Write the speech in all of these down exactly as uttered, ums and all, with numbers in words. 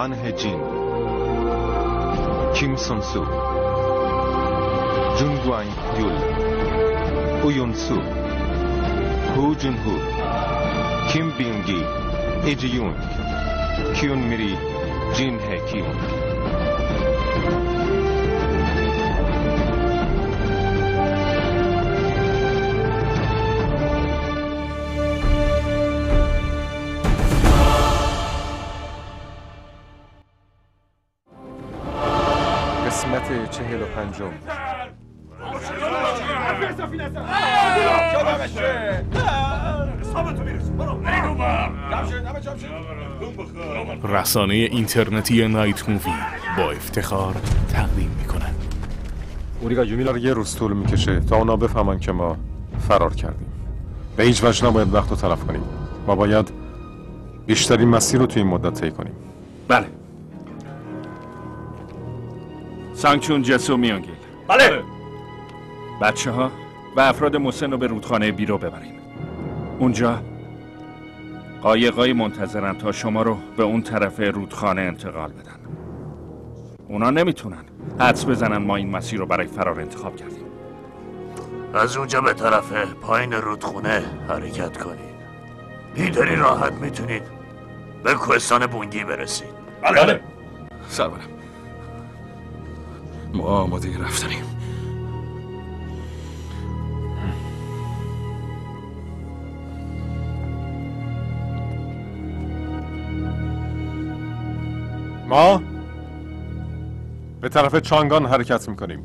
وان هجین، کیم سون سو، جون گوانگ یول، اویون سو، هو جون هو، کیم بینگی، ایجی یونگ، کیون میری، جین هی کیونگ. قسمت چهل و پنجم. رسانه اینترنتی نایت مووی با افتخار تقدیم میکنن. اوریگا یومیلا یه روز طول میکشه تا اونا بفهمن که ما فرار کردیم. به هیچ وجه نباید وقت رو تلف کنیم. ما باید بیشترین مسیر رو توی این مدت طی کنیم. بله. سانگچون جسو میانگیل. بله. بچه ها و افراد مسن رو به رودخانه بیرو ببریم. اونجا قایقای منتظرن تا شما رو به اون طرف رودخانه انتقال بدن. اونا نمیتونن حدس بزنن ما این مسیر رو برای فرار انتخاب کردیم. از اونجا به طرف پایین رودخونه حرکت کنید. اینطوری راحت میتونید به کوهستان بونگی برسید. بله. بله. سرورم. ما آماده رفتنیم. ما به طرف چانگان حرکت میکنیم.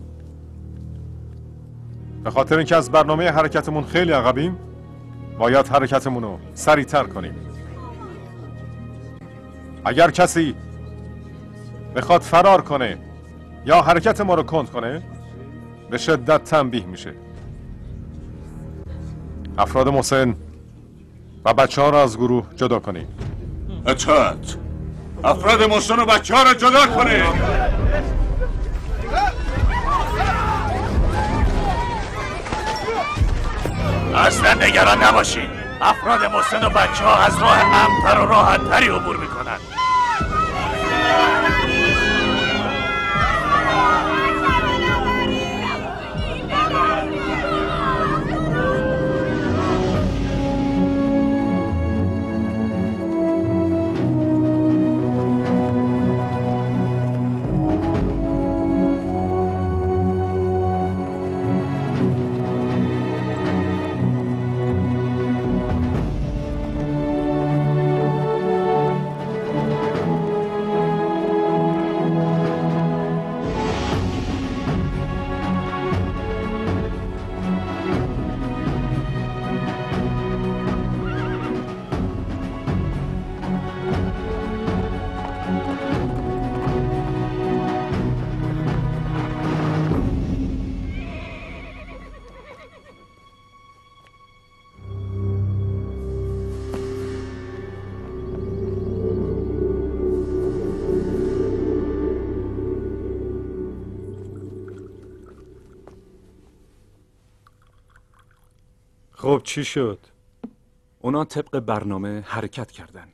به خاطر اینکه از برنامه حرکتمون خیلی عقبیم، باید حرکتمون رو سریعتر کنیم. اگر کسی بخواد فرار کنه یا حرکت ما رو کند کنه، به شدت تنبیه میشه. افراد مسن و بچه ها رو از گروه جدا کنیم. اطاعت. افراد مسن و بچه ها رو جدا کنید. اصلا نگران نباشید. افراد مسن و بچه ها از راه امن‌تر و راحت‌تری عبور میکنن. خب چی شد؟ اونا طبق برنامه حرکت کردن.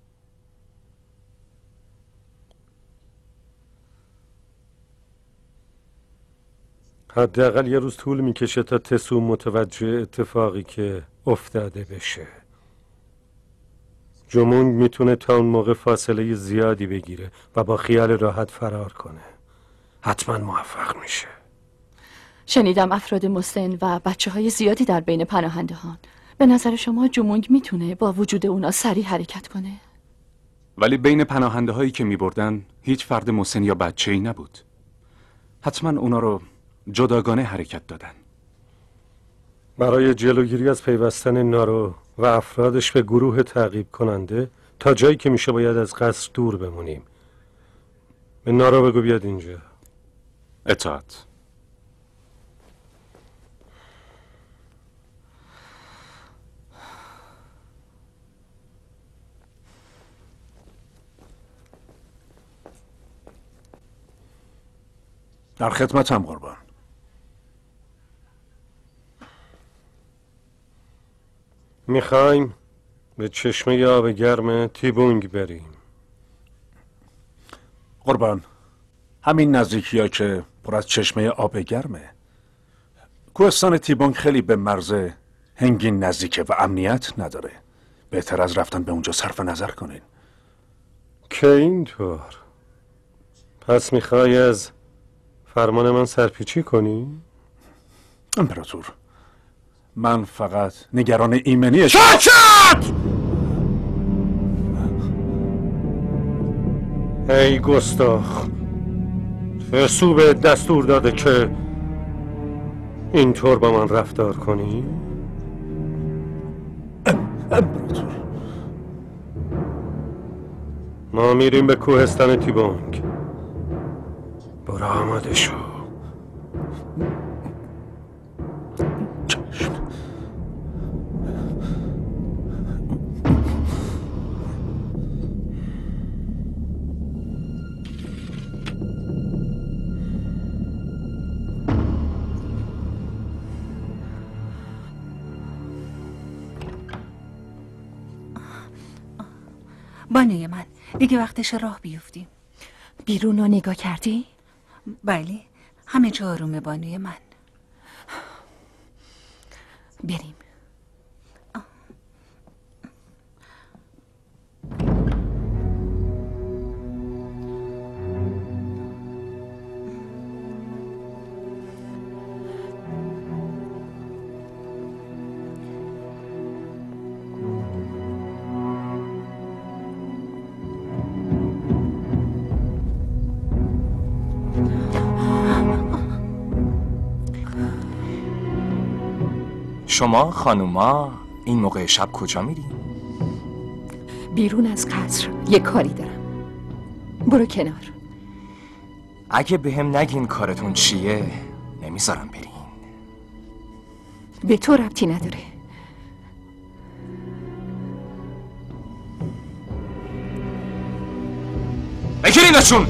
حداقل یه روز طول میکشه تا تسو متوجه اتفاقی که افتاده بشه. جمونگ میتونه تا اون موقع فاصله زیادی بگیره و با خیال راحت فرار کنه. حتما موفق میشه. شنیدم افراد مسن و بچه های زیادی در بین پناهندهان. به نظر شما جمونگ میتونه با وجود اونا سریع حرکت کنه؟ ولی بین پناهنده هایی که میبردن هیچ فرد مسن یا بچه ای نبود. حتما اونا رو جداگانه حرکت دادن. برای جلوگیری از پیوستن نارو و افرادش به گروه تعقیب کننده تا جایی که میشه باید از قصر دور بمونیم. به نارو بگو بیاد اینجا. اطاعت. در خدمتم قربان. میخوایم به چشمه آب گرم تیبونگ بریم. قربان، همین نزدیکی ها که پر از چشمه آب گرمه. کوهستان تیبونگ خیلی به مرز هنگین نزدیکه و امنیت نداره. بهتر از رفتن به اونجا صرف نظر کنین. که اینطور؟ پس میخوای از فرمان من سرپیچی کنی؟ امپراتور، من فقط نگران ایمنی ساکت! ای گستاخ، چه سو به دستور داده که اینطور با من رفتار کنی؟ امپراتور، ما میریم به کوهستان تیبونگ. برو آماده شو. بانوی من، دیگه وقتش راه بیفتیم. بیرون رو نگاه کردی؟ بله، همه جا آرومه بانوی من. بریم. شما خانوما این موقع شب کجا میری؟ بیرون از قصر یه کاری دارم. برو کنار. اگه به هم نگین کارتون چیه نمیذارم برین. به تو ربطی نداره. بگیرینشون.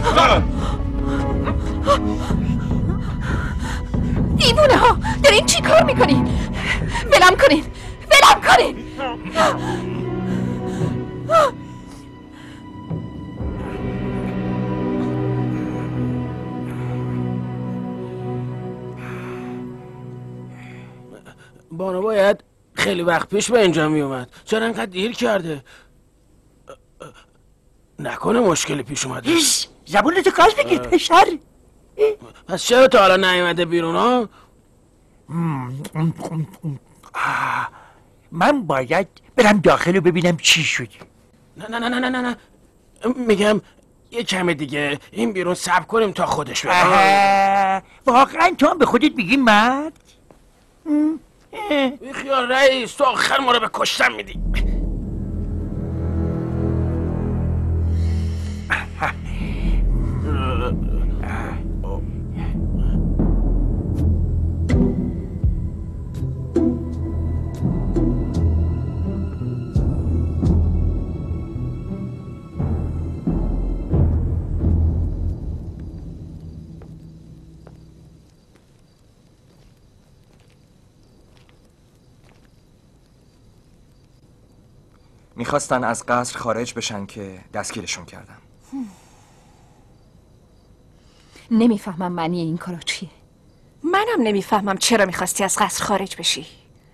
دیوونه ها، دارین چی کار میکنین؟ ولم کنین، ولم کنین. بانو باید خیلی وقت پیش به اینجا می اومد. چرا انقدر دیر کرده؟ نکنه مشکلی پیش اومده. زبونتو کاش بگیر پسر. پس چرا تا حالا نیومده بیرون ها؟ من باید برم داخل و ببینم چی شد. نه نه نه نه نه نه میگم یه کم دیگه این بیرون صبر کنیم تا خودش بیاد. واقعا تو هم به خودت میگی مرد؟ بیخیال رئیس، تو آخر ما رو به کشتن میدی. میخواستن از قصر خارج بشن که دستگیرشون کردم. نمیفهمم معنی این کارا چیه. منم نمیفهمم چرا میخواستی از قصر خارج بشی.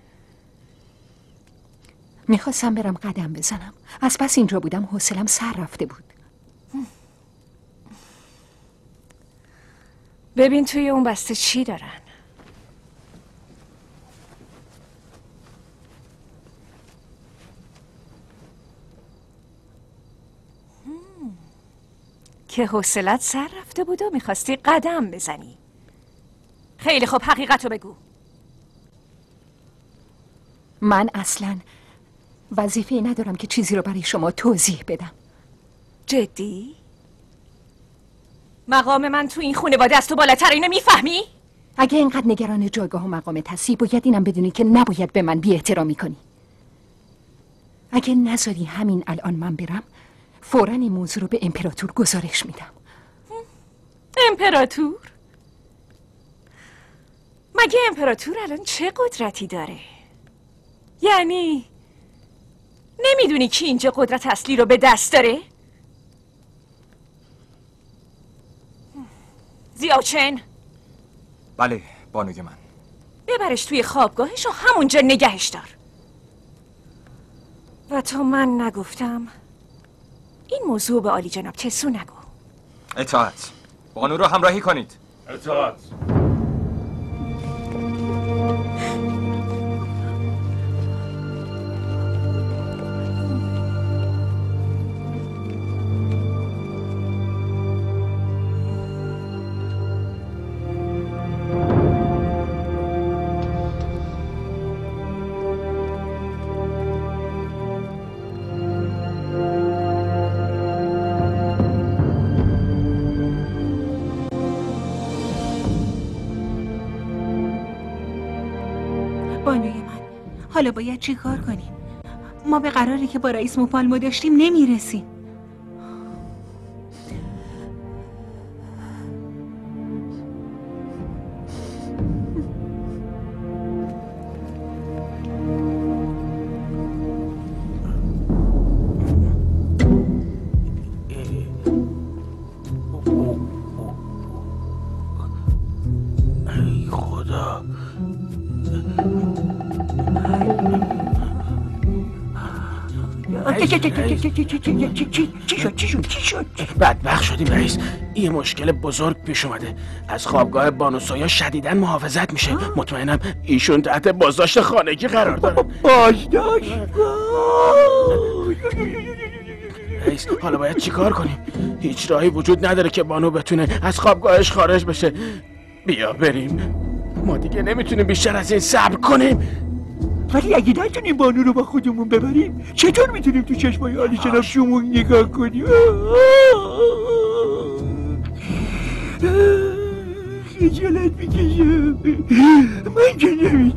میخواستم برم قدم بزنم. از پس اینجا بودم حوصلم سر رفته بود. ببین توی اون بسته چی دارن. که حوصلت سر رفته بود و میخواستی قدم بزنی. خیلی خوب، حقیقتو بگو. من اصلاً وظیفه ندارم که چیزی رو برای شما توضیح بدم. جدی؟ مقام من تو این خانواده از تو بالاتر، اینو میفهمی؟ اگه اینقدر نگران جایگاه و مقامت هستی باید اینم بدونی که نباید به من بی احترامی کنی. اگه نذاری همین الان من برم فوراً این موضوع رو به امپراتور گزارش میدم. امپراتور؟ مگه امپراتور الان چه قدرتی داره؟ یعنی نمیدونی کی اینجا قدرت اصلی رو به دست داره؟ زیاچن بله بانوی من. ببرش توی خوابگاهش و همونجا نگهش دار. و تا من نگفتم این موضوع به عالی جناب تسو نگو. اطاعت. بانو رو همراهی کنید. اطاعت. بانوی من، حالا باید چی کار کنیم؟ ما به قراری که با رئیس موپالمو داشتیم نمیرسیم. چی شد چی شد چی شد بدبخت شدیم رئیس. یه مشکل بزرگ پیش اومده. از خوابگاه بانو سویا شدیداً محافظت میشه. مطمئنم ایشون تحت بازداشت خانگی قرار داره. بازداشت؟ رئیس حالا باید چیکار کنیم؟ هیچ راهی وجود نداره که بانو بتونه از خوابگاهش خارج بشه. بیا بریم. ما دیگه نمیتونیم بیشتر از این صبر کنیم. ولی اگه نتونیم بانو رو با خودمون ببریم چطور میتونیم تو چشمای عالی جناب شمون نگاه کنیم؟ خجالت میکشم. من که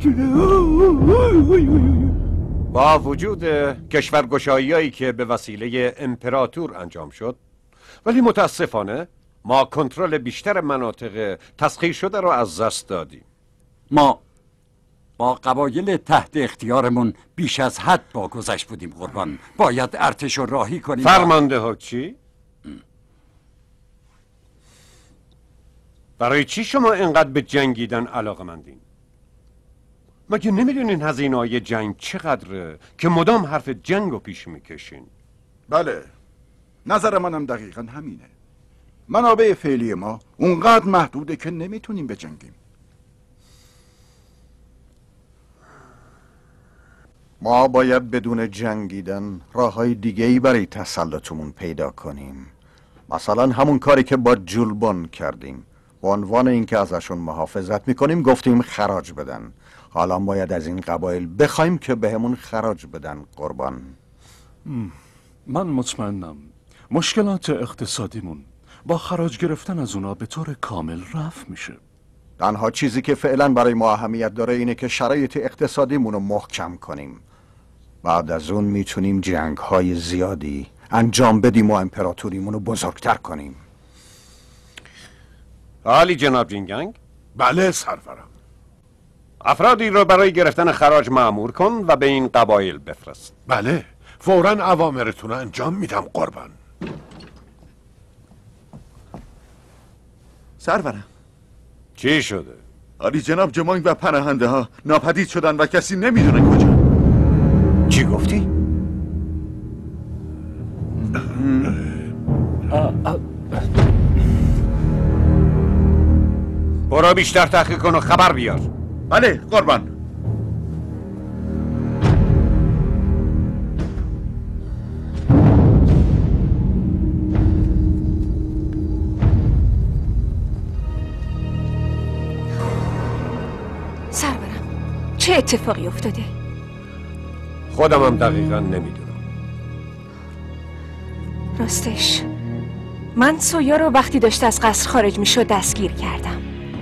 نمیتونم. با وجود کشورگشایی‌هایی که به وسیله امپراتور انجام شد، ولی متاسفانه ما کنترل بیشتر مناطق تسخیر شده رو از دست دادیم. ما با قبایل تحت اختیارمون بیش از حد با گذشت بودیم قربان. باید ارتش رو راهی کنیم. فرمانده ها چی؟ برای چی شما اینقدر به جنگیدن علاقه‌مندین؟ مگه نمیدونین هزینه‌های جنگ چقدره که مدام حرف جنگ رو پیش میکشین؟ بله، نظر منم دقیقا همینه. منابع فعلی ما اونقدر محدوده که نمیتونیم بجنگیم. ما باید بدون جنگیدن راههای دیگه‌ای برای تسلطمون پیدا کنیم. مثلا همون کاری که با جولبان کردیم. به عنوان اینکه ازشون محافظت میکنیم گفتیم خراج بدن. حالا باید از این قبایل بخوایم که بهمون خراج بدن قربان. من مطمئنم مشکلات اقتصادیمون با خراج گرفتن از اونا به طور کامل رفع میشه. تنها چیزی که فعلا برای ما اهمیت داره اینه که شرایط اقتصادیمون رو محکم کنیم. بعد از اون میتونیم جنگ های زیادی انجام بدیم و امپراتوریمون رو بزرگتر کنیم. عالی جناب جینگنگ؟ بله سرورم. افرادی رو برای گرفتن خراج مأمور کن و به این قبایل بفرست. بله، فوراً اوامرتون رو انجام میدم قربان. سرورم، چی شده؟ عالی جناب جمانگ و پناهنده ها ناپدید شدن و کسی نمیدونه کجا. چی گفتی؟ برو بیشتر تحقیق کن و خبر بیار. بله قربان. سرورم، چه اتفاقی افتاده؟ خودم هم دقیقا نمیدونم. راستش من سویا رو وقتی داشت از قصر خارج می شد دستگیر کردم.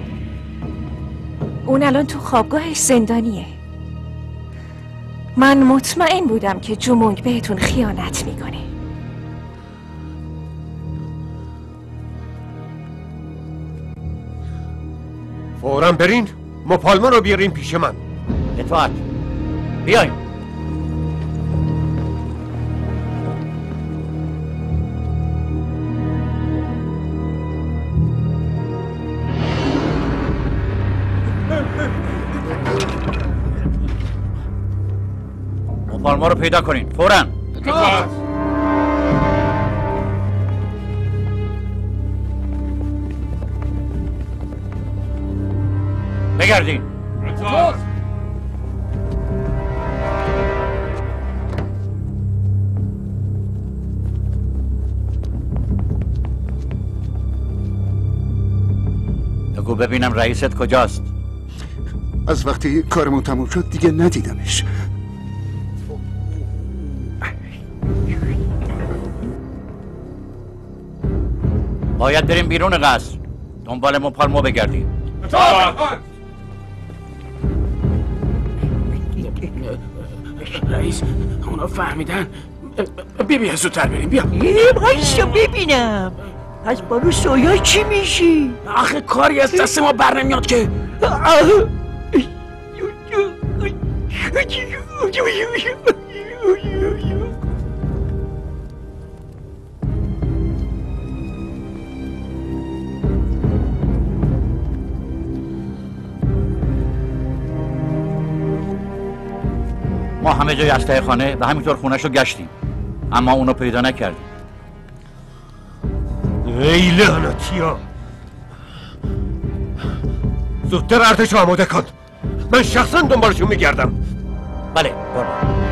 اون الان تو خوابگاهش زندانیه. من مطمئن بودم که جمونگ بهتون خیانت میکنه. فوراً برین موپالما رو بیارین پیش من. اطاعت. بیاین. پالما رو پیدا کنین فوراً. بگردین. بگو ببینم رئیست کجاست؟ از وقتی کارمون تموم شد دیگه ندیدمش. باید بریم بیرون قصر دنبال ما پالمو بگردیم. رئیس اونا فهمیدن. بیا بیا زودتر بریم بیا. یه بایستا ببینم از بانو سویا چی میشی؟ آخه کاری از دست ما بر نمیاد که. ما همه جای اسلحه خانه و همینطور خونه‌شو گشتیم اما اونو پیدا نکردیم. ای لعنتیا، زودتر ارتشو آماده کن. من شخصا دنبالشون میگردم. بله برو.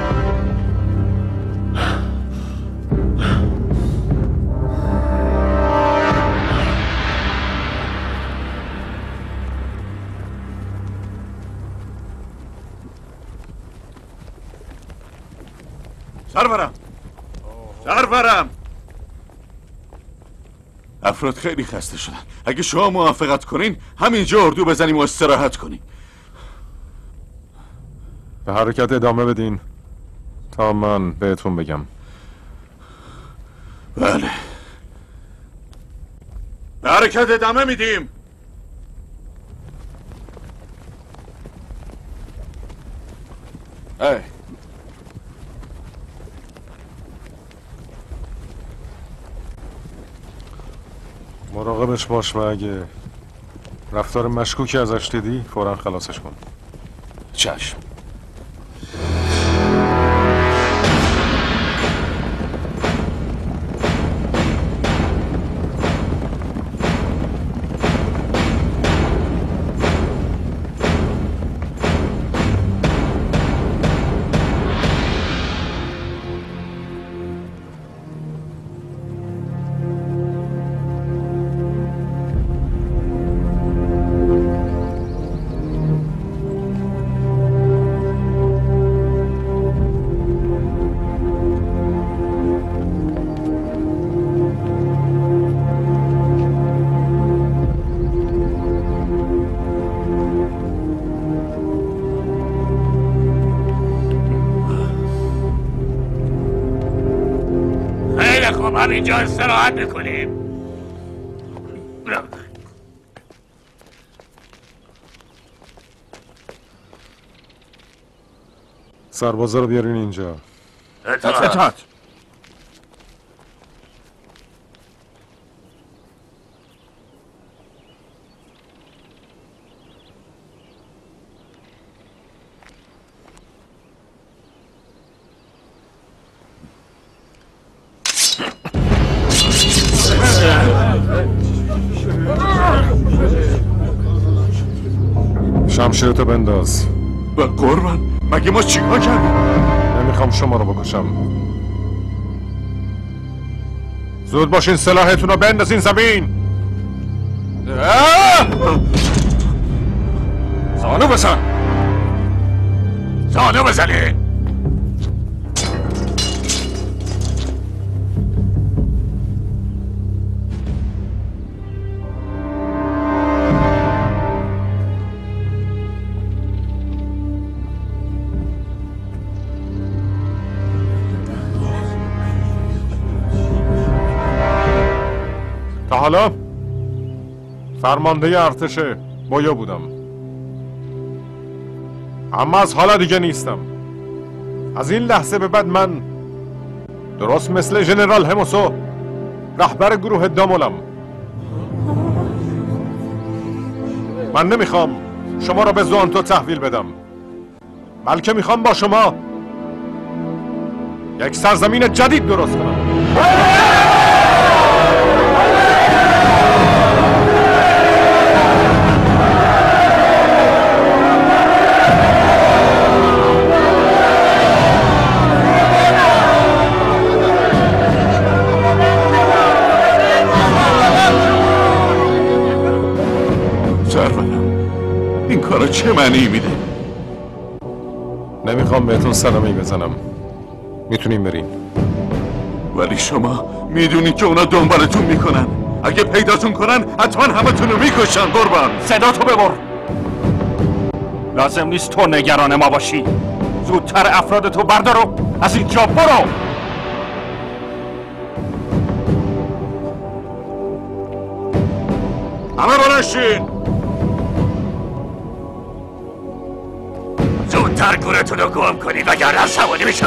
سرورم سرورم افراد خیلی خسته شدن. اگه شما موافقت کنین همینجا اردو بزنیم و استراحت کنیم. به حرکت ادامه بدین تا من بهتون بگم. بله به حرکت ادامه میدیم. ای مراقبش باش و اگه رفتار مشکوکی ازش دیدی فوراً خلاصش کن. چشم. اینجا استراحت میکنیم. سربازا رو بیارین اینجا. اطاعت. شمشیرتو بنداز. به قربان مگه ما چیکار کردیم؟ نمیخوام شما رو بکشم. زود باشین سلاحتون رو بندازین زمین. زانو بزن. زانو بزنی. تا حالا فرمانده ارتش بویا بودم، اما از حالا دیگه نیستم. از این لحظه به بعد من درست مثل ژنرال هموسو رهبر گروه دامولم. من نمیخوام شما را به زوانتو تحویل بدم، بلکه میخوام با شما یک سرزمین جدید درست کنم. این کارا چه معنی میده؟ نمیخوام بهتون صدمه‌ای بزنم. میتونیم برین. ولی شما میدونی که اونا دنبالتون میکنن. اگه پیداتون کنن حتما همتون رو میکشن. قربان صدا تو ببر. لازم نیست تو نگران ما باشی. زودتر افراد تو بردار و از اینجا برو. همه بلنشین. زودتر گورتون رو گم کنید وگرنه عصبانی میشم.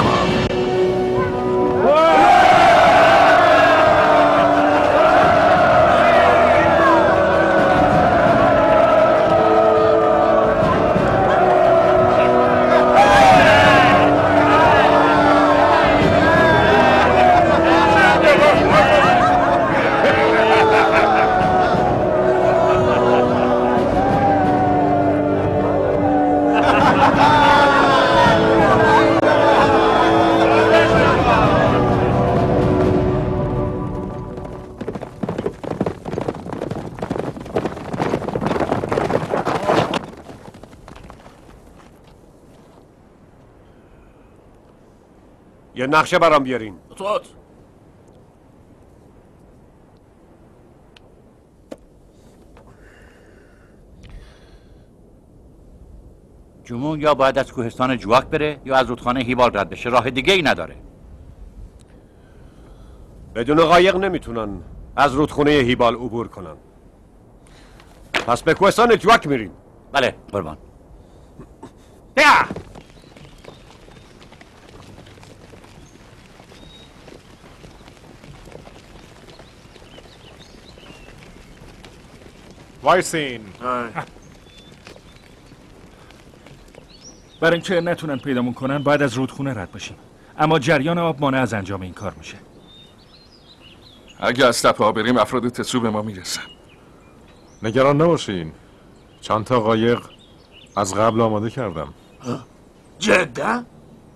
یه نقشه برام بیارین. توت جمون یا باید از کوهستان جواک بره یا از رودخانه هیبال رد بشه. راه دیگه ای نداره. بدون قایق نمیتونن از رودخانه هیبال عبور کنن. پس به کوهستان جواک میریم. بله قربان. بیا وایسین. برای اینکه نتونن پیدامون کنن باید از رودخونه رد بشیم. اما جریان آب مانع از انجام این کار میشه. اگه از تپه ها بریم افراد تسو به ما میرسن. نگران نباشین. چند تا قایق از قبل آماده کردم. جدا؟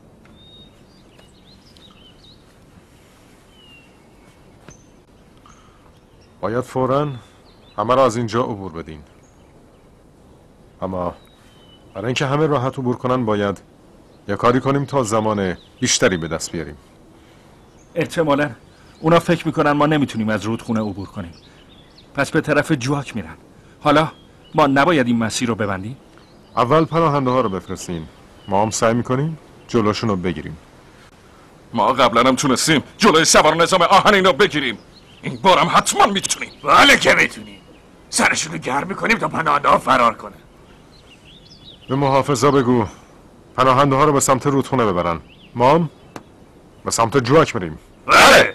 باید فوراً همه را از اینجا عبور بدین. اما برای اینکه همه راحت عبور کنن باید یه کاری کنیم تا زمان بیشتری به دست بیاریم. احتمالاً اونا فکر میکنن ما نمیتونیم از رودخونه عبور کنیم. پس به طرف جواک میرن. حالا ما نباید این مسیر رو ببندیم؟ اول پناهنده ها رو بفرستین. ما هم سعی میکنیم جلوشون رو بگیریم. ما قبلا هم تونستیم جلوی سوار نظام آهنین رو بگیریم. این بارم حتما میتونیم. بله که میتونیم. سرشون رو گرم میکنیم تا پناهنده ها فرار کنه. به محافظا بگو پناهنده ها رو به سمت رودخونه ببرن. ما هم به سمت جواک بریم. بله.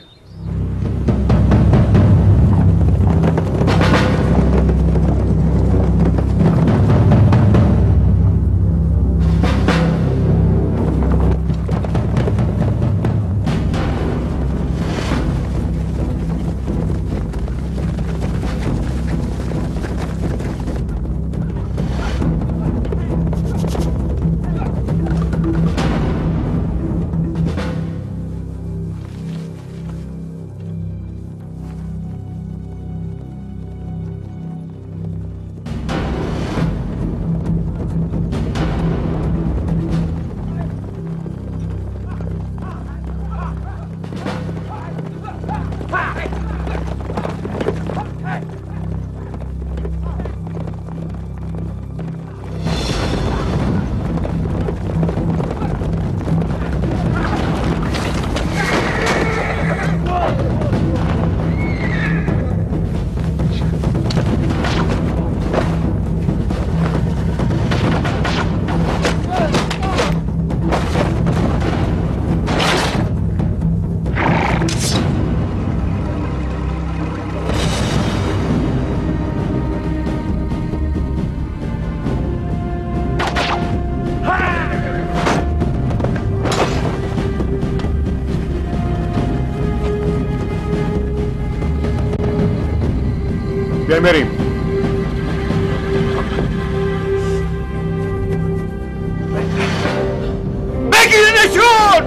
بیایم بریم. بگیرنشون!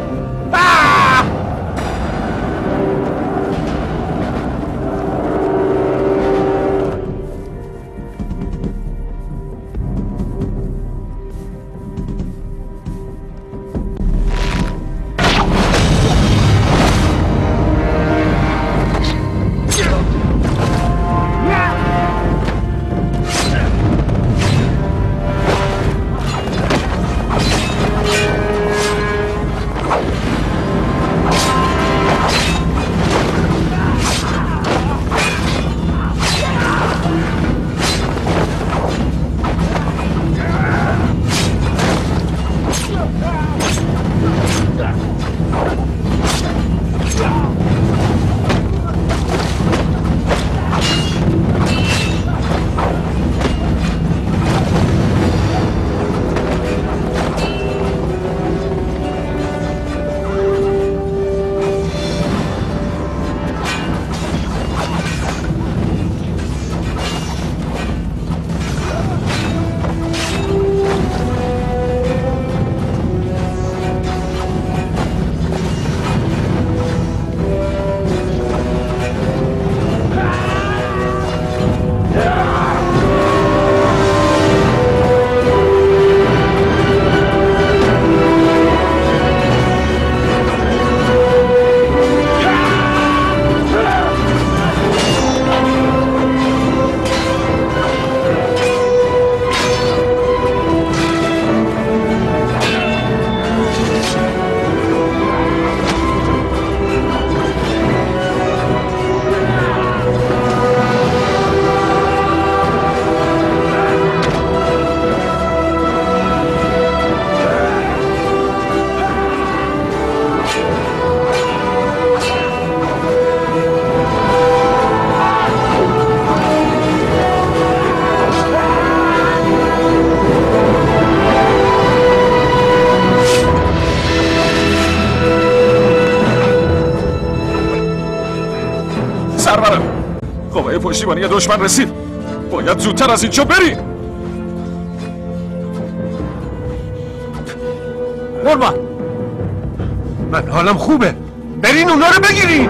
پشتیبانی دشمن رسید. باید زودتر از اینجا بریم. قربان، من حالم خوبه. برین اونا رو بگیرین.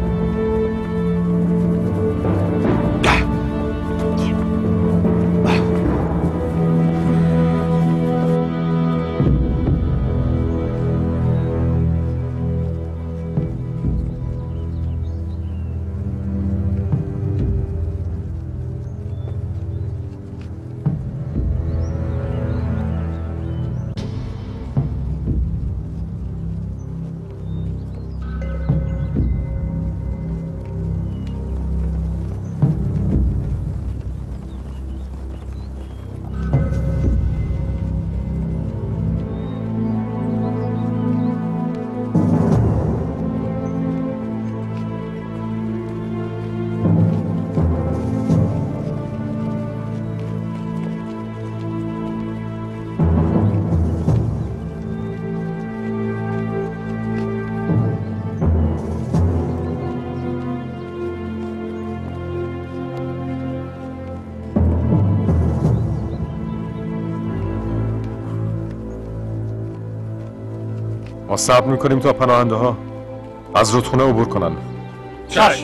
ما صبر میکنیم تا پناهنده ها از رودخونه عبور کنن. چشم.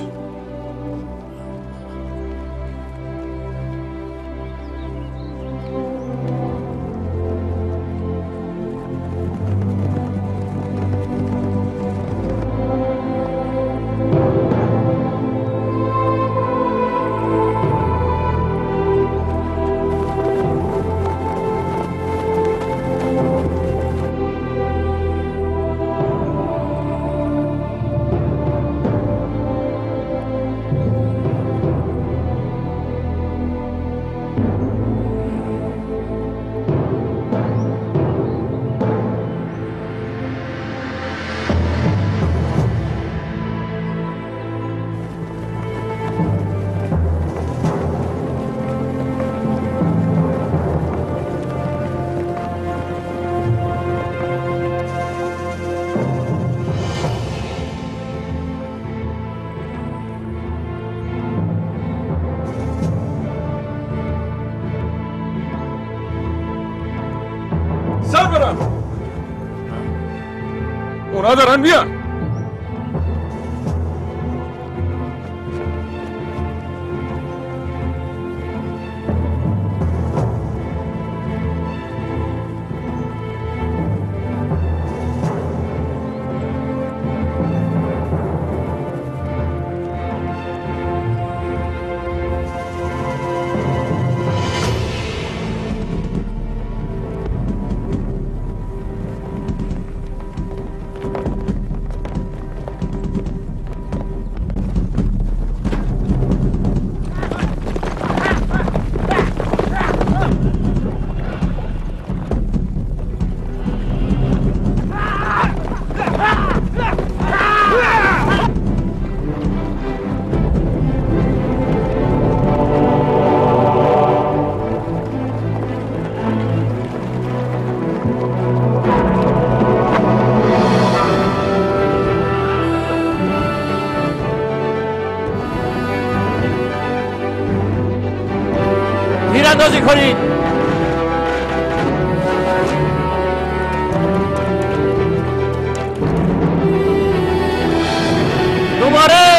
اونا دارن میان. تیراندازی کنید. دوباره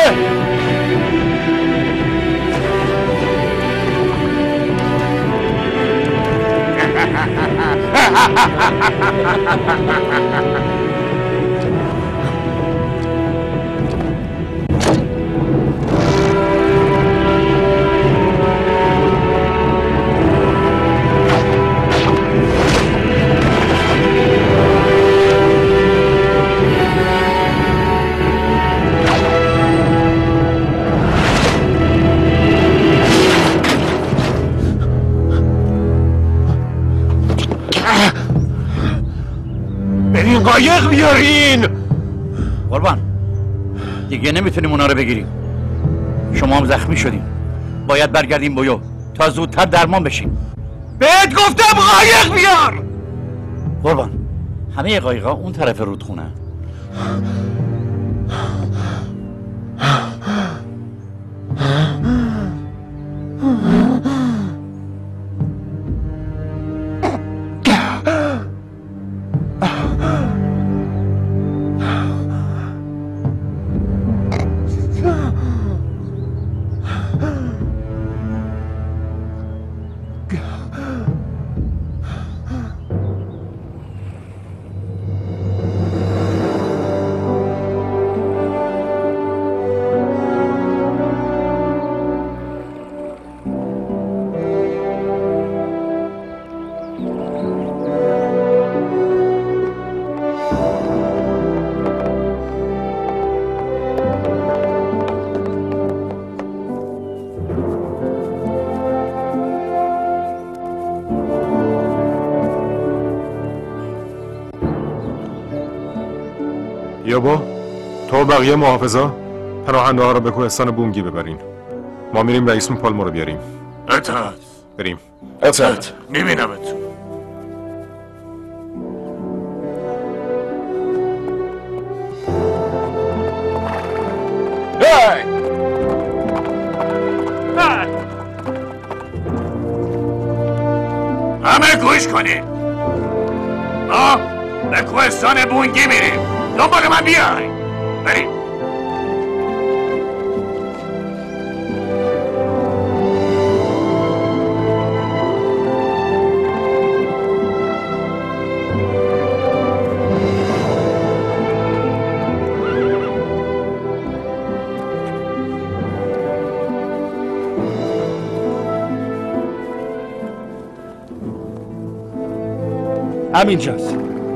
برین قایق بیارین. قربان دیگه نمیتونیم اونا رو بگیریم. شما هم زخمی شدیم. باید برگردیم بویو تا زودتر درمان بشیم. بهت گفتم قایق بیار. قربان همه قایقا اون طرف رودخونه. یابا تو و بقیه محافظا پناهنده ها رو به کوهستان بونگی ببرین. ما میریم رئیس پالمو رو بیاریم. اطاعت. بریم. اطاعت. میبینمت. همه گوش کنید. ما به کوهستان بونگی میریم. دنبال من بیای. بریم. همینجاست.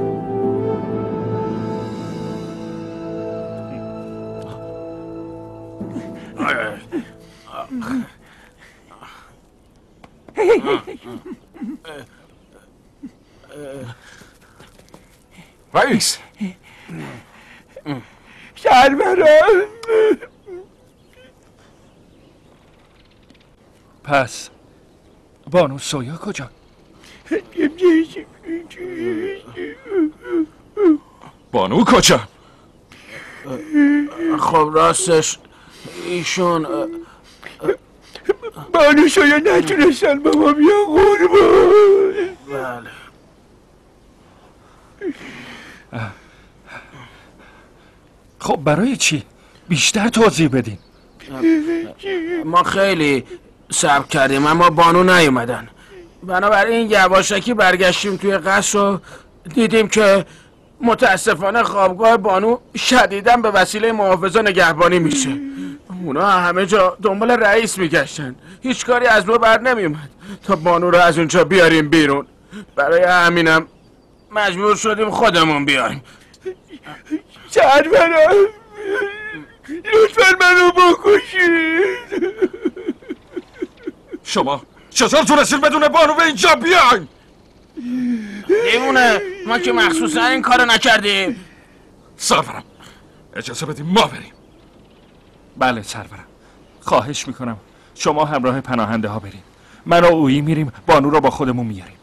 رئیس سروران. پس بانو سویا کجا؟ بانو کجا؟ خب راستش ایشون بانو سویا نتونستن با ما بیان قربان. بله خب برای چی؟ بیشتر توضیح بدین. ما خیلی صبر کردیم اما بانو نیومدن. بنابراین یواشکی برگشتیم توی قصر و دیدیم که متاسفانه خوابگاه بانو شدیداً به وسیله محافظا نگهبانی میشه. اونا همه جا دنبال رئیس میگشتن. هیچ کاری از ما بر نمیومد تا بانو رو از اونجا بیاریم بیرون. برای همینم مجبور شدیم خودمون بیاریم. سرورم لطفاً منو بکشید. شما چطور تونستین بدون بانو به اینجا بیاین؟ دیوونه، ما که مخصوصا این کارو نکردیم. سرورم اجازه بدیم ما بریم. بله سرورم، خواهش میکنم شما همراه پناهنده ها بریم. من و اویی میریم بانو رو با خودمون میاریم.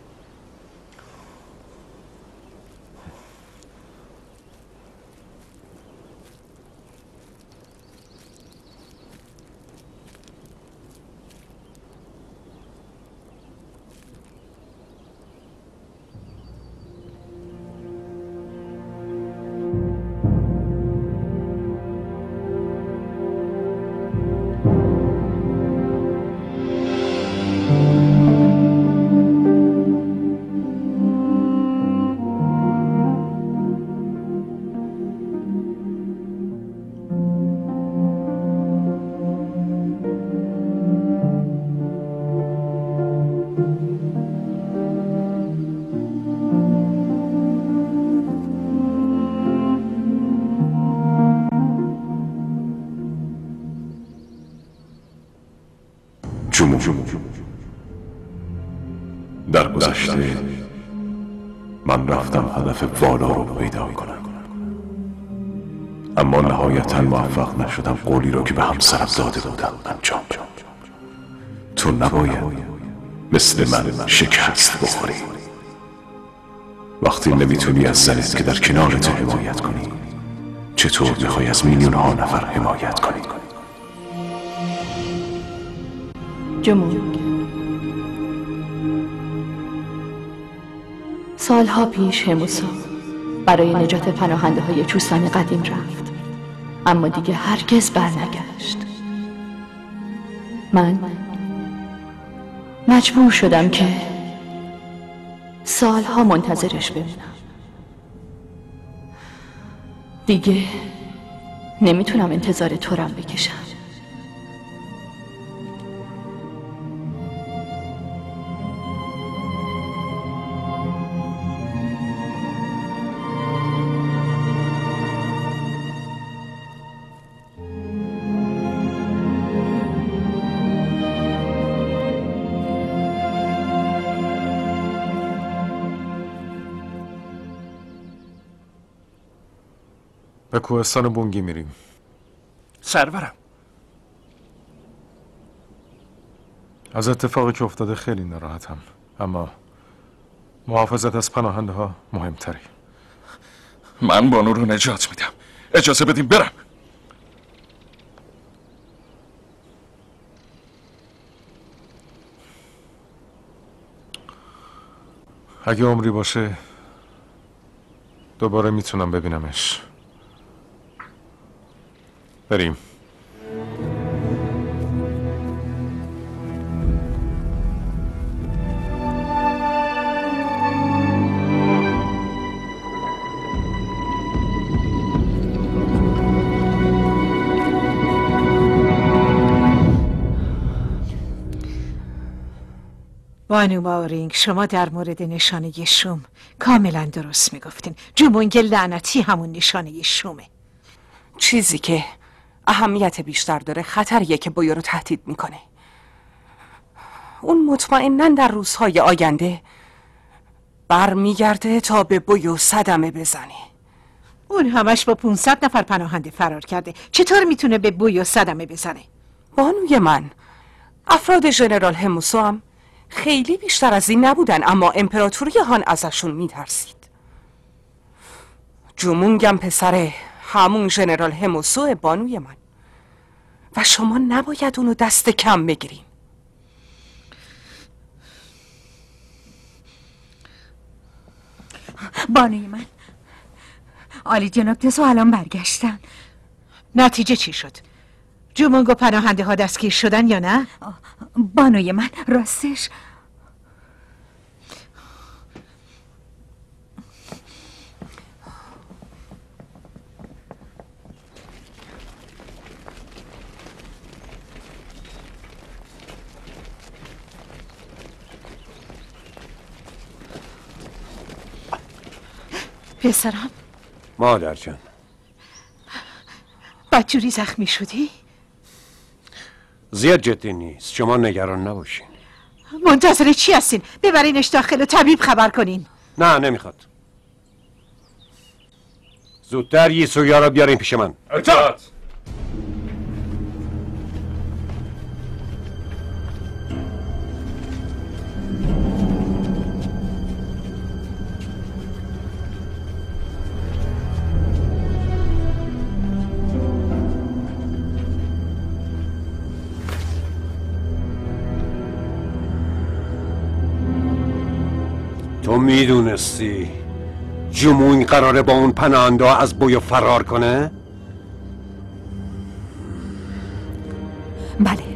در گذشته من رفتم هدف والا رو پیدا کنم، اما نهایتا موفق نشدم قولی رو که به همسرم داده بودم انجام بدم. تو نباید مثل من شکست بخوری. وقتی نمیتونی از زنت که در کنار تو حمایت کنی، چطور میخوای از میلیون ها نفر حمایت کنی؟ جمونگ سالها پیش هموسا برای نجات پناهنده های چوسان قدیم رفت، اما دیگه هرگز برنگشت. من مجبور شدم که سالها منتظرش بمونم. دیگه نمیتونم انتظار تورم بکشم. به کوهستان بونگی میریم. سرورم از اتفاقی که افتاده خیلی ناراحتم، اما محافظت از پناهنده ها مهمتری. من بانو رو نجات میدم، اجازه بدیم برم. اگه عمری باشه دوباره میتونم ببینمش. بریم. بانو ماورینگ، شما در مورد نشانه شوم کاملا درست میگفتین. جمونگ لعنتی همون نشانه شومه. چیزی که اهمیت بیشتر داره خطریه که بویو رو تهدید میکنه. اون مطمئناً در روزهای آینده برمیگرده تا به بویو صدمه بزنه. اون همش با پونصد نفر پناهنده فرار کرده، چطور میتونه به بویو صدمه بزنه؟ بانوی من، افراد ژنرال هموسو هم خیلی بیشتر از این نبودن، اما امپراتوری هان ازشون میترسید. جمونگم پسر همون ژنرال هموسو بانوی من و شما نباید اونو دست کم بگیرین. بانوی من، عالی جناب تسو الان برگشتن. نتیجه چی شد؟ جومونگ و پناهنده ها دستگیر شدن یا نه؟ بانوی من راستش پسرم مادر جان، بدجوری زخمی شدی؟ زیاد جدی نیست، شما نگران نباشین. منتظر چی هستین؟ ببرینش داخل و طبیب خبر کنین. نه نمیخواد. زودتر یسویا را بیارین پیش من. اطاعت. تو میدونستی جمونگ قراره با اون پناهنده از بویو فرار کنه؟ بله.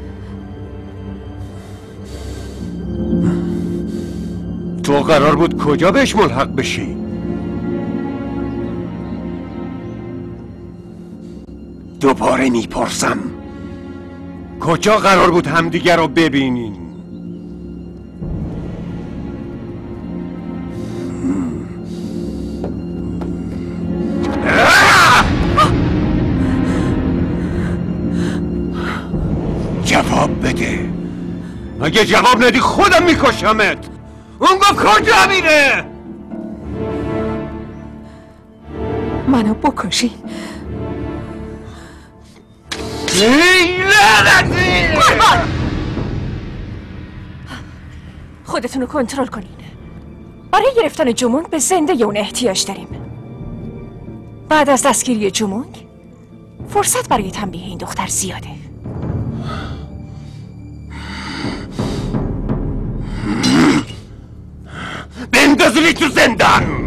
تو قرار بود کجا بهش ملحق بشی؟ دوباره میپرسم کجا قرار بود همدیگر رو ببینین؟ جواب بده. اگه جواب ندی خودم میکشمت. اون گفت کجا میره؟ منو بکشی. لعنتی! خودتون رو کنترل کنین. برای گرفتن جمونگ به زنده اون احتیاج داریم. بعد از دستگیری جمونگ فرصت برای تنبیه این دختر زیاده. بندازونی تو زندان.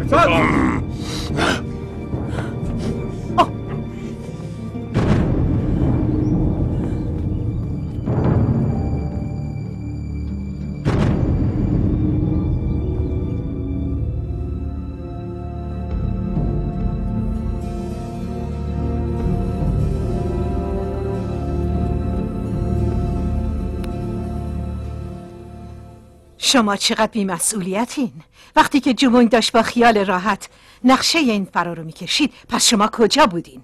شما چقدر بی‌مسئولیتین. وقتی که جومونگ داشت با خیال راحت نقشه این فرار رو میکشید، پس شما کجا بودین؟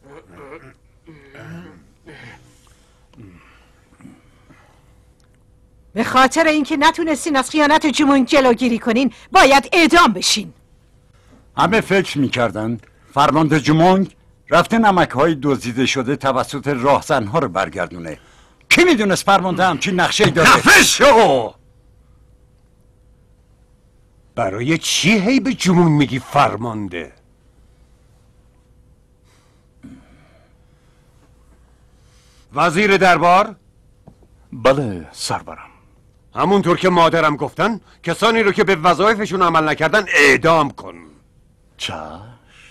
به خاطر اینکه نتونستین از خیانت جومونگ جلوگیری کنین باید اعدام بشین. همه فکر میکردن فرمانده جومونگ رفته نمک های دزدیده شده توسط راهزنها رو برگردونه. کی میدونست فرمانده همچین نقشه داره؟ خفه شو! برای چی هی به جمون میگی فرمانده؟ وزیر دربار؟ بله سرورم. همونطور که مادرم گفتن کسانی رو که به وظایفشون عمل نکردن اعدام کن. چشم.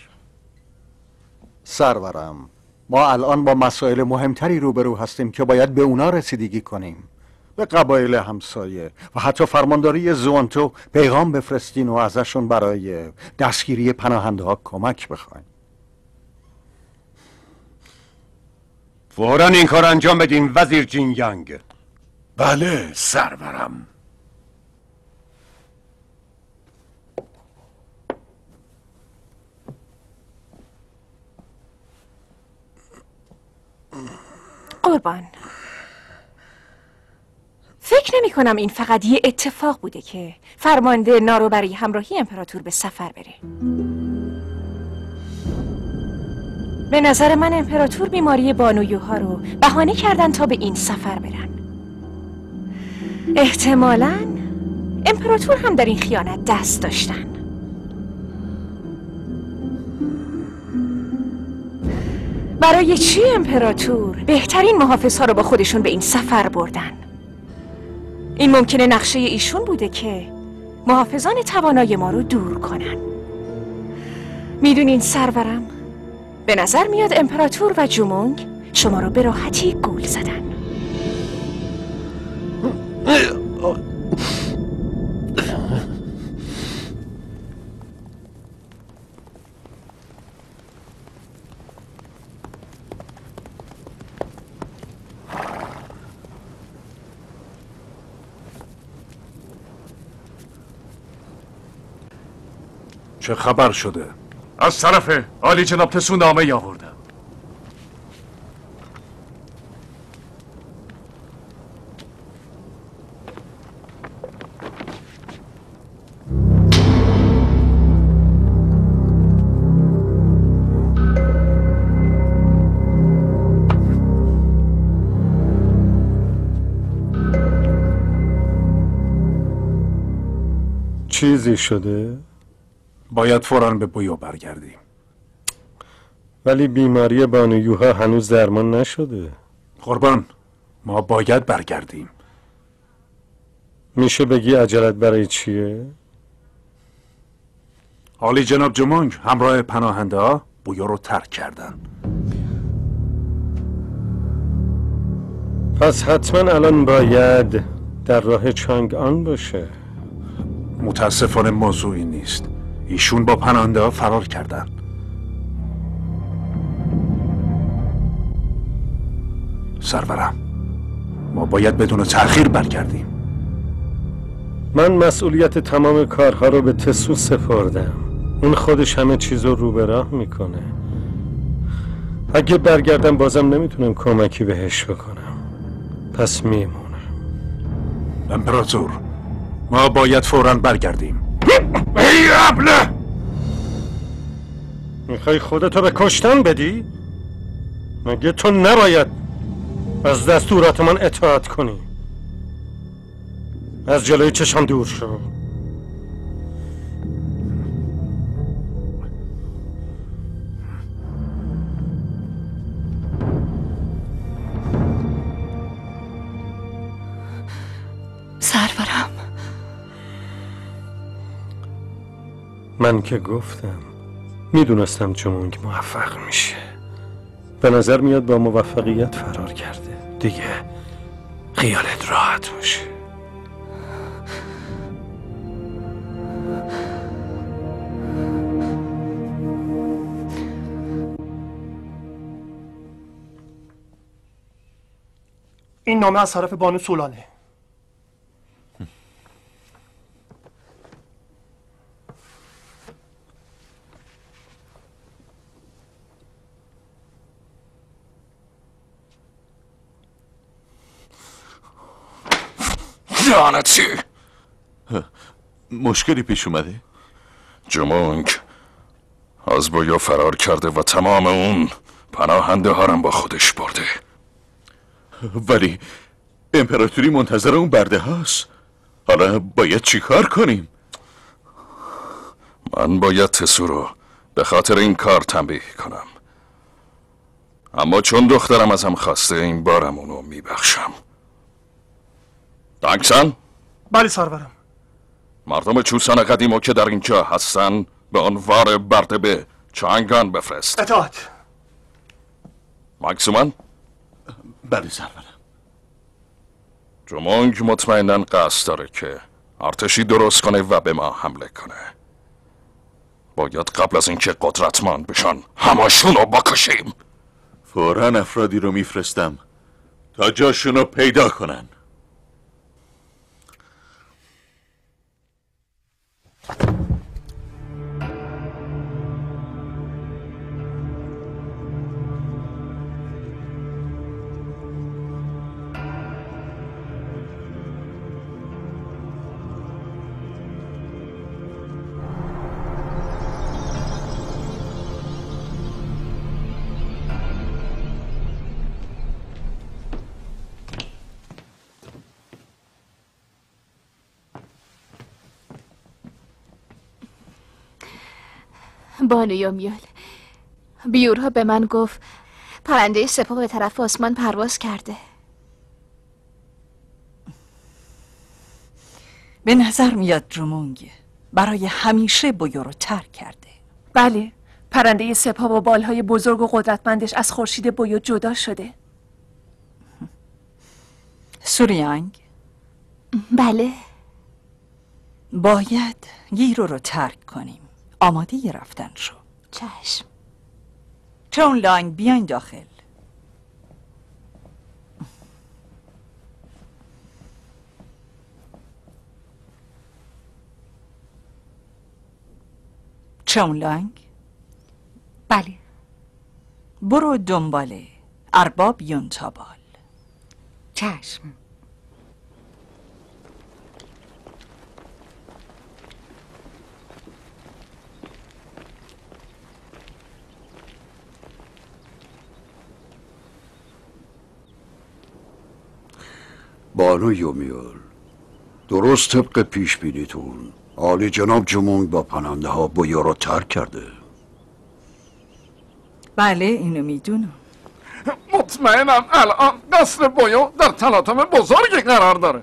سرورم، ما الان با مسائل مهمتری روبرو هستیم که باید به اونا رسیدگی کنیم. به قبایل همسایه و حتی فرمانداری زوانتو پیغام بفرستین و ازشون برای دستگیری پناهنده ها کمک بخواین. فوراً این کار انجام بدین وزیر جین یانگ. بله سرورم. قربان، فکر نمی کنم این فقط یه اتفاق بوده که فرمانده نارو برای همراهی امپراتور به سفر بره. به نظر من امپراتور بیماری بانویوها رو بهانه کردن تا به این سفر برن. احتمالاً امپراتور هم در این خیانت دست داشتن. برای چی امپراتور بهترین محافظها رو با خودشون به این سفر بردن؟ این ممکنه نقشه ایشون بوده که محافظان توانای ما رو دور کنن. میدونین سرورم، به نظر میاد امپراتور و جومونگ شما رو به راحتی گول زدن. چه خبر شده؟ از طرف عالی جناب تسو نامه آوردم. چیزی شده؟ باید فوراً به بویو برگردیم. ولی بیماری بانو یوها هنوز درمان نشده. قربان، ما باید برگردیم. میشه بگی عجلت برای چیه؟ عالی جناب جومونگ همراه پناهنده ها بویو رو ترک کردن. پس حتما الان باید در راه چانگ آن باشه. متاسفانه موضوعی نیست. ایشون با پناهنده ها فرار کردن. سرورم، ما باید بدون تأخیر برگردیم. من مسئولیت تمام کارها رو به تسو سپردم. اون خودش همه چیز رو رو به راه میکنه. اگه برگردم بازم نمیتونم کمکی بهش بکنم. پس میمونم. امپراتور، ما باید فوراً برگردیم. ای ابله! میخوای خودتو به کشتن بدی؟ مگه تو نباید از دستورات من اطاعت کنی؟ از جلوی چشم دور شو. سرورم، من که گفتم میدونستم جومونگ موفق میشه. به نظر میاد با موفقیت فرار کرده. دیگه خیالت راحت باشه. این نامه از طرف بانو سولانه. لعنتی! مشکلی پیش اومده؟ جومونگ از بویو فرار کرده و تمام اون پناهنده هارم با خودش برده. ولی امپراتوری منتظر اون برده هاست. حالا باید چی کار کنیم؟ من باید تسو رو به خاطر این کار تنبیه کنم. اما چون دخترم ازم خواسته این بارم اونو میبخشم. دانکسن؟ بله سرورم. مردم چوسان قدیمو که در اینجا هستن به عنوان برده به چانگان بفرست. اطاعت. مکسومن؟ بله سرورم. جومونگ مطمئناً قصد داره که ارتشی درست کنه و به ما حمله کنه. باید قبل از اینکه قدرتمند بشن همشون رو بکشیم. فوراً افرادی رو میفرستم تا جاشون رو پیدا کنن. بانو یومیول، بیورها به من گفت پرنده سپاه به طرف آسمان پرواز کرده. به نظر میاد جومونگ برای همیشه بویو رو ترک کرده. بله، پرنده سپاه با بالهای بزرگ و قدرتمندش از خورشید بویو جدا شده. سوریانگ؟ بله. باید گیرو رو ترک کنیم. آماده ی رفتن شو. چشم. چون لانگ بیاین داخل. چون لانگ؟ بله. برو دنباله ارباب یونتابال. چشم. بانو یومیول، درست طبق پیش بینیتون عالی جناب جمونگ با پناهنده ها بویو رو ترک کرده. بله اینو میدونم. مطمئنم الان قصر بویو در تلاطم بزرگی قرار داره.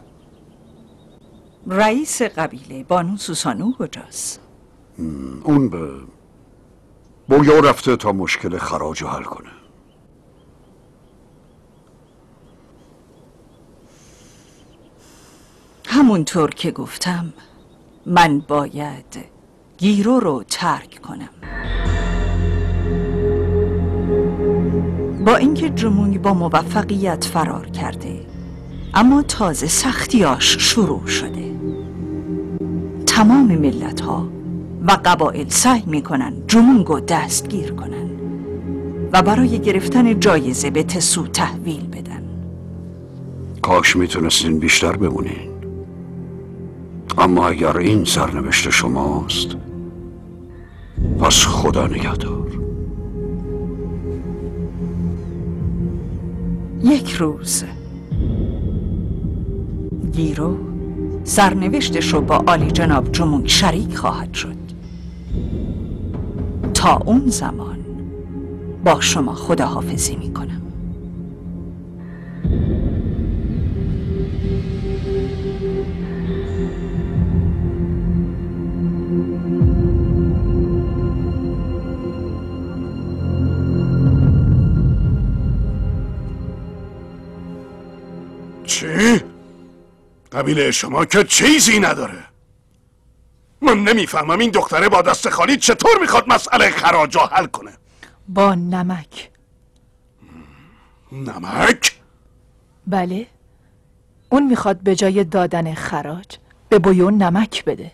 رئیس قبیله بانو سوسانو کجاست؟ اون به بویو رفته تا مشکل خراج رو حل کنه. همونطور که گفتم من باید گیرو رو ترک کنم. با اینکه جمونگ با موفقیت فرار کرده، اما تازه سختیاش شروع شده. تمام ملت ها و قبایل سعی میکنن جمونگ رو دستگیر کنن و برای گرفتن جایزه به تسو تحویل بدن. کاش میتونستین بیشتر بمونین، اما اگر این سرنوشت شماست پس خدا نگهدار. یک روز گیرو سرنوشتش رو با عالی جناب جمونگ شریک خواهد شد. تا اون زمان با شما خداحافظی میکنم. چی؟ قبیله شما که چیزی نداره. من نمیفهمم این دختره با دست خالی چطور میخواد مسئله خراج رو حل کنه. با نمک. نمک؟ بله. اون میخواد به جای دادن خراج به بویو نمک بده.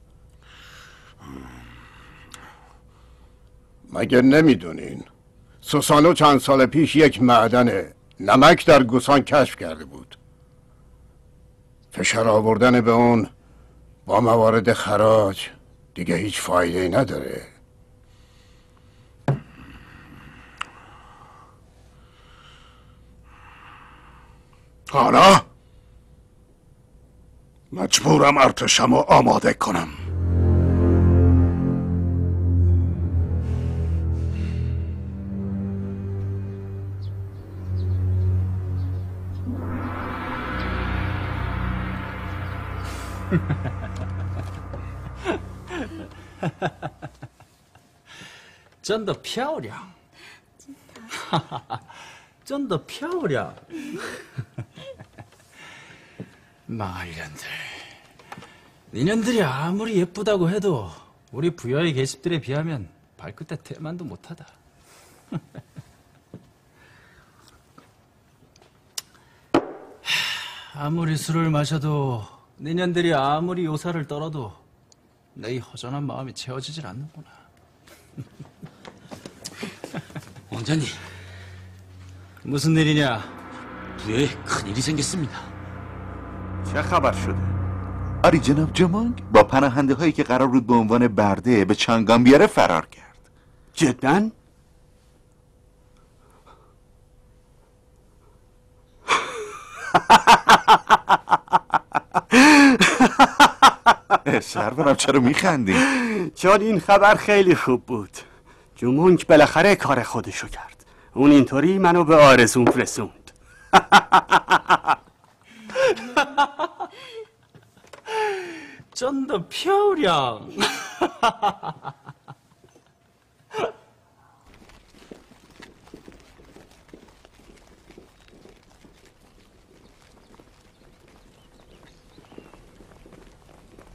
مگه نمیدونین سوسانو چند سال پیش یک معدن نمک در گوسان کشف کرده بود. فشار آوردن به اون با موارد خراج دیگه هیچ فایده نداره. حالا مجبورم ارتشم رو آماده کنم. 真的漂亮，真的漂亮。 마이랜들, 니년들이 아무리 예쁘다고 해도 우리 부여의 계집들에 비하면 발끝에 대만도 못하다. 아무리 술을 마셔도 니년들이 아무리 요사를 떨어도 내 이 허전한 마음이 채워지질 않는구나. 왕자님, 무슨 일이냐? 부여에 큰일이 생겼습니다. چه خبر شده؟ آری جناب جمونگ با پناهنده هایی که قرار بود به عنوان برده به چانگان بیاره فرار کرد. جداً؟ سرورم چرا میخندی؟ چون این خبر خیلی خوب بود. جمونگ بالاخره کار خودشو کرد. اون اینطوری منو به آرزوم رسوند. 좀 더漂亮.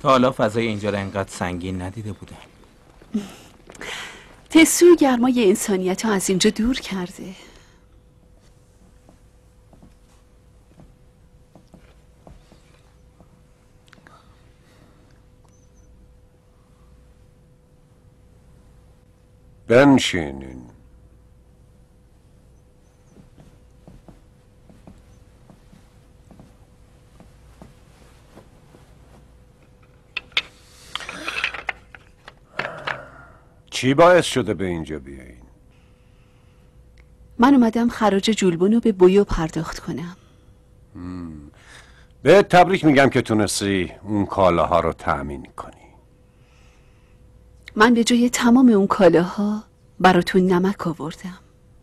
تا حالا فضای اینجا را انقدر سنگین ندیده بودم. تسو گرمای انسانیت ها از اینجا دور کرده. بنشینین. چی باعث شده به اینجا بیایین؟ من اومدم خراج جولبون رو به بویو پرداخت کنم. به تبریک میگم که تونستی اون کالاها رو تأمین کنی. من به جای تمام اون کالاها براتون نمک آوردم.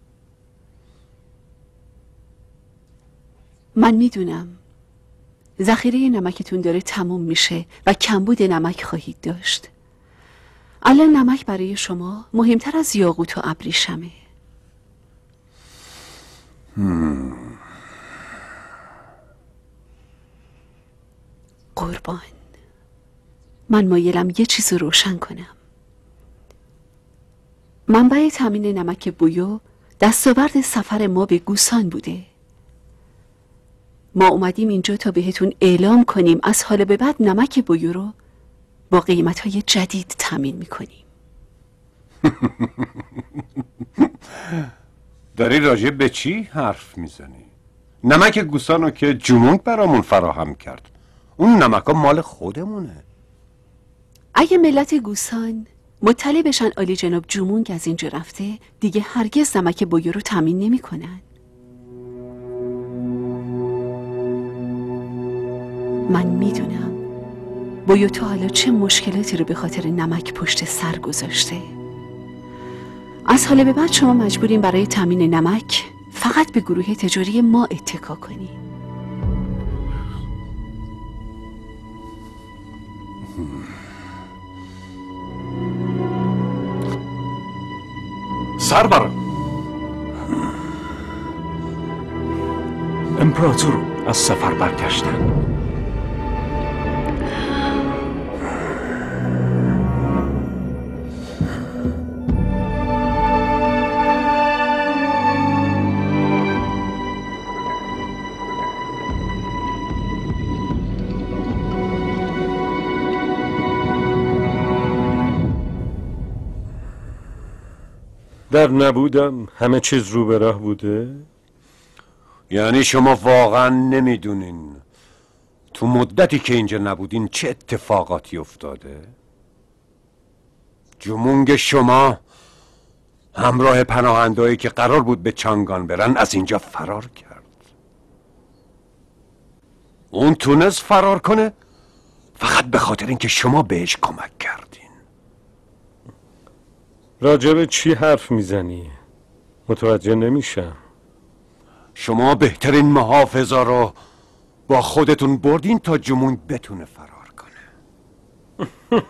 من میدونم ذخیره نمکتون داره تموم میشه و کمبود نمک خواهید داشت. الان نمک برای شما مهمتر از یاقوت و ابریشمه. قربان، من مایلم یه چیز رو روشن کنم. منبع تامین نمک بویو دستاورد سفر ما به گوسان بوده. ما اومدیم اینجا تا بهتون اعلام کنیم از حال به بعد نمک بویو رو با قیمت‌های جدید تامین می‌کنیم. داری راجع به چی حرف میزنی؟ نمک گوسانو که جمونگ برامون فراهم کرد. اون نمکا مال خودمونه. اگه ملت گوسان مطلع بشن عالی جناب جمونگ از اینجا رفته، دیگه هرگز نمک بویو رو تامین نمی‌کنن. من میدونم بویو تا حالا چه مشکلاتی رو به خاطر نمک پشت سر گذاشته. از حالا به بعد شما مجبورین برای تامین نمک فقط به گروه تجاری ما اتکا کنین. سربرم، امپراتور از سفر برگشتن. در نبودم همه چیز رو به راه بوده؟ یعنی شما واقعا نمیدونین تو مدتی که اینجا نبودین چه اتفاقاتی افتاده؟ جمونگ شما همراه پناهندهایی که قرار بود به چانگان برن از اینجا فرار کرد. اون تونست فرار کنه فقط به خاطر اینکه شما بهش کمک کردین. راجب چی حرف میزنی؟ متوجه نمیشم. شما بهترین محافظا رو با خودتون بردین تا جمونگ بتونه فرار کنه.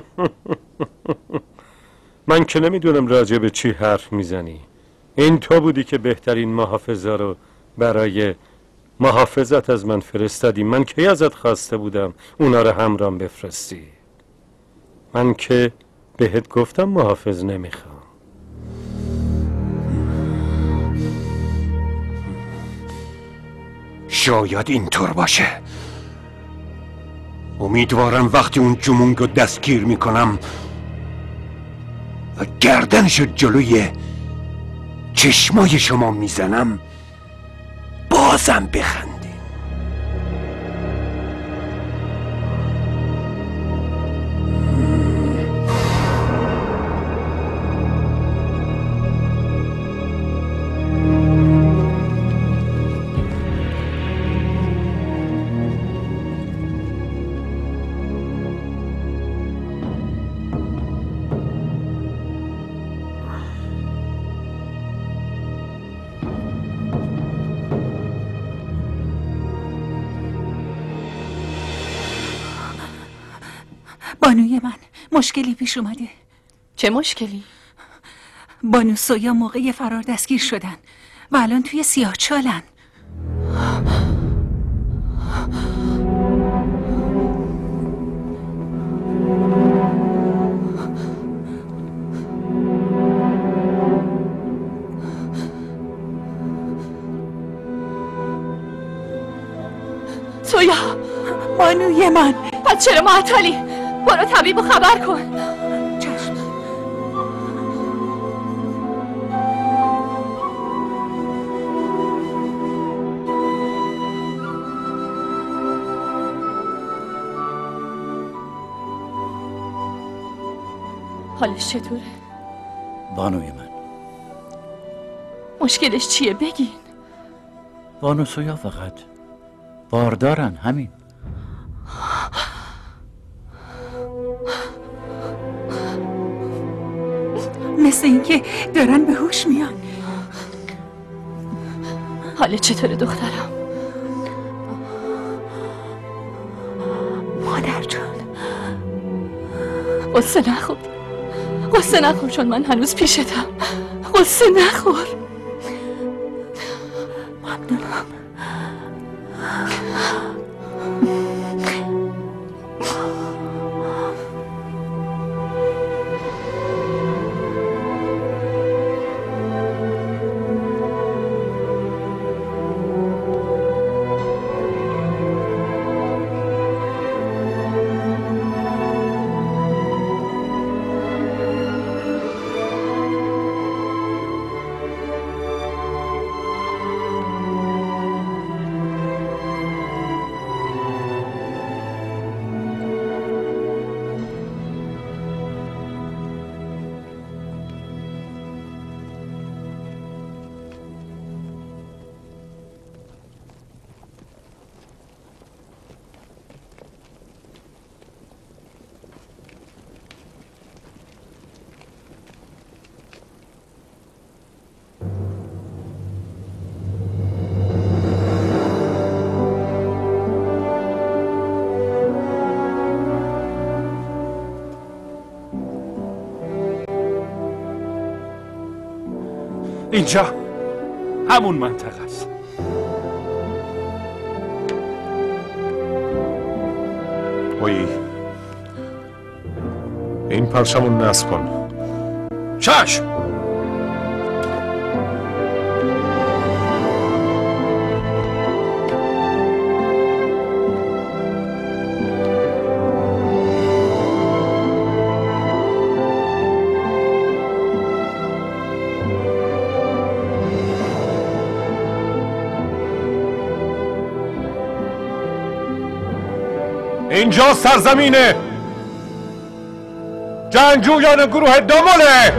من که نمیدونم راجب چی حرف میزنی. این تو بودی که بهترین محافظا رو برای محافظت از من فرستادی. من کی ازت خواسته بودم اونا رو همراهم بفرستی؟ من که بهت گفتم محافظ نمیخوام. شاید اینطور باشه. امیدوارم وقتی اون جمونگ رو دستگیر میکنم و گردنشو جلوی چشمای شما میزنم بازم بخند. بانوی من مشکلی پیش اومده. چه مشکلی؟ بانو سویا موقع فرار دستگیر شدن و الان توی سیاه چالن. پس چرا معطلی؟ برو طبیب رو خبر کن. چشم. حالش چطوره؟ بانوی من، مشکلش چیه بگین؟ بانو سویا فقط باردارن، همین. مثل اینکه دارن به هوش میان. حالت چطوره دخترم؟ مادر جان، قصه نخور، قصه نخور چون من هنوز پیشتم. قصه نخور. ممنونم. اینجا همون منطقه است. اوی این پرچمون نصب کن. چشم. اینجا سرزمین جنگجویان گروه دامونه.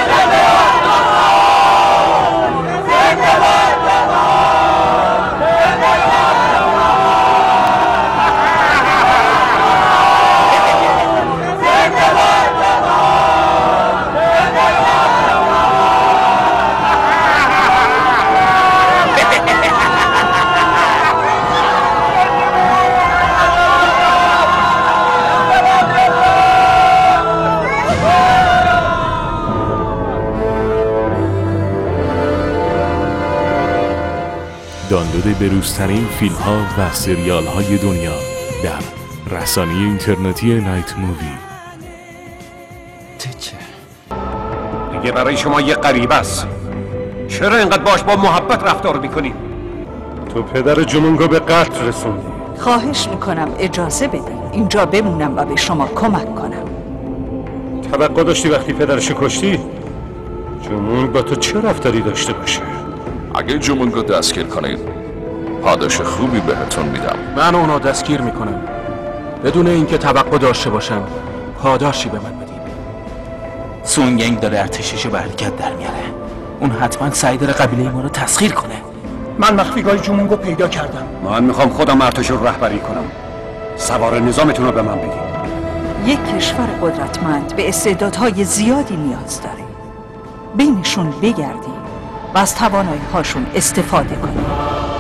دانلود بروزترین فیلم ها و سریال های دنیا در رسانه اینترنتی نایت مووی. دیگه برای شما یه غریبه است. چرا اینقدر باش با محبت رفتار میکنی؟ تو پدر جمونگو به قتل رسوندی. خواهش میکنم اجازه بدین اینجا بمونم و به شما کمک کنم. توقع داشتی وقتی پدرشو کشتی جمونگ با تو چه رفتاری داشته باشه؟ اگه جمونگو دستگیر کنید پاداش خوبی بهتون میدم. من اونو دستگیر میکنم بدون اینکه توقع داشته باشم پاداشی به من بدید. سونگنگ داره ارتششو به حرکت در میاره. اون حتما سعی داره قبیله ما رو تسخیر کنه. من مخفیگاه جمونگو پیدا کردم. من میخوام خودم ارتش رو رهبری کنم. سوار نظامتون رو به من بگید. یک کشور قدرتمند به استعدادهای زیادی نیاز داره. بینشون بگردیم و از توانایی هاشون استفاده کنیم.